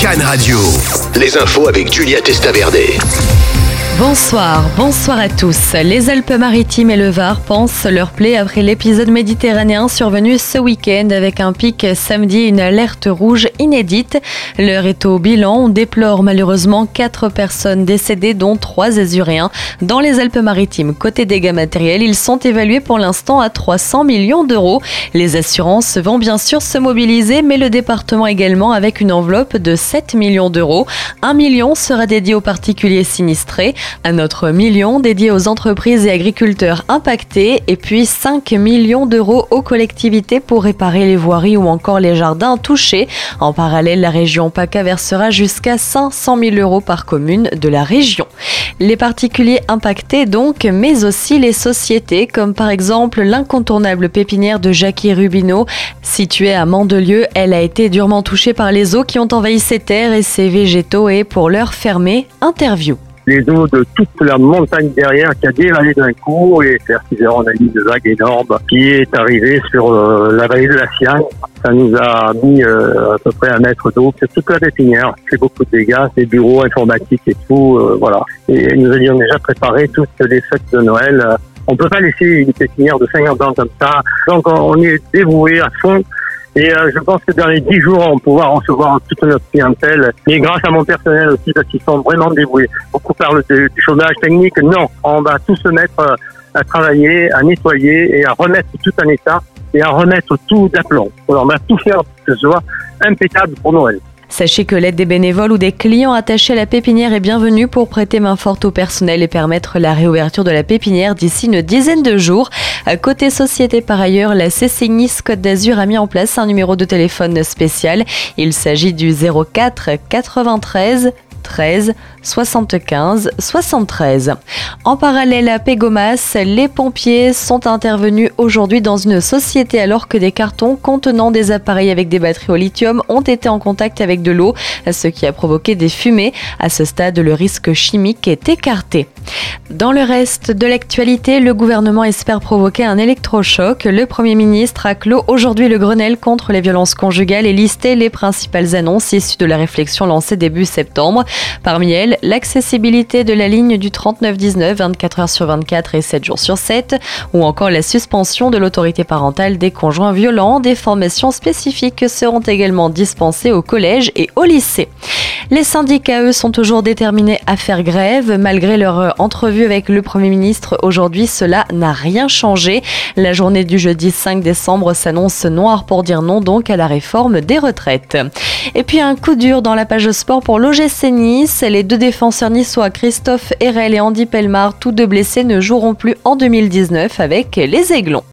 Cannes Radio. Les infos avec Julia Testaverde. Bonsoir à tous. Les Alpes-Maritimes et le Var pansent leur plaie après l'épisode méditerranéen survenu ce week-end avec un pic samedi et une alerte rouge inédite. L'heure est au bilan. On déplore malheureusement 4 personnes décédées, dont 3 azuréens. Dans les Alpes-Maritimes, côté dégâts matériels, ils sont évalués pour l'instant à 300 millions d'euros. Les assurances vont bien sûr se mobiliser, mais le département également avec une enveloppe de 7 millions d'euros. 1 million sera dédié aux particuliers sinistrés. Un autre million dédié aux entreprises et agriculteurs impactés et puis 5 millions d'euros aux collectivités pour réparer les voiries ou encore les jardins touchés. En parallèle, la région PACA versera jusqu'à 500 000 euros par commune de la région. Les particuliers impactés donc, mais aussi les sociétés, comme par exemple l'incontournable pépinière de Jackie Rubino. Située à Mandelieu, elle a été durement touchée par les eaux qui ont envahi ses terres et ses végétaux et pour l'heure fermée, interview. Les eaux de toute la montagne derrière qui a dévalé d'un coup et on a eu une vague énorme qui est arrivée sur la vallée de la Sienne. Ça nous a mis à peu près 1 mètre d'eau sur toute la pépinière. C'est beaucoup de dégâts, des bureaux informatiques et tout, voilà. Et nous avions déjà préparé toutes les fêtes de Noël. On peut pas laisser une pépinière de 50 ans comme ça. Donc on est dévoué à fond. Et je pense que dans les 10 jours, on va pouvoir recevoir toute notre clientèle. Et grâce à mon personnel aussi, parce qu'ils sont vraiment dévoués. Beaucoup parlent du chômage technique. Non, on va tous se mettre à travailler, à nettoyer et à remettre tout en état et à remettre tout d'aplomb. On va tout faire pour que ce soit impeccable pour Noël. Sachez que l'aide des bénévoles ou des clients attachés à la pépinière est bienvenue pour prêter main forte au personnel et permettre la réouverture de la pépinière d'ici une dizaine de jours. Côté société, par ailleurs, la CCNIS Côte d'Azur a mis en place un numéro de téléphone spécial. Il s'agit du 04 93 13 75 73. En parallèle à Pégomas, les pompiers sont intervenus aujourd'hui dans une société alors que des cartons contenant des appareils avec des batteries au lithium ont été en contact avec de l'eau, ce qui a provoqué des fumées. À ce stade, le risque chimique est écarté. Dans le reste de l'actualité, le gouvernement espère provoquer un électrochoc. Le Premier ministre a clos aujourd'hui le Grenelle contre les violences conjugales et listé les principales annonces issues de la réflexion lancée début septembre. Parmi elles, l'accessibilité de la ligne du 3919 24 heures sur 24 et 7 jours sur 7, ou encore la suspension de l'autorité parentale des conjoints violents. Des formations spécifiques seront également dispensées au collège et au lycée. Les syndicats, eux, sont toujours déterminés à faire grève. Malgré leur entrevue avec le Premier ministre aujourd'hui, cela n'a rien changé. La journée du jeudi 5 décembre s'annonce noire pour dire non donc à la réforme des retraites. Et puis un coup dur dans la page sport pour l'OGC Nice. Les 2 défenseurs niçois, Christophe Herrel et Andy Pellemard, tous 2 blessés, ne joueront plus en 2019 avec les Aiglons.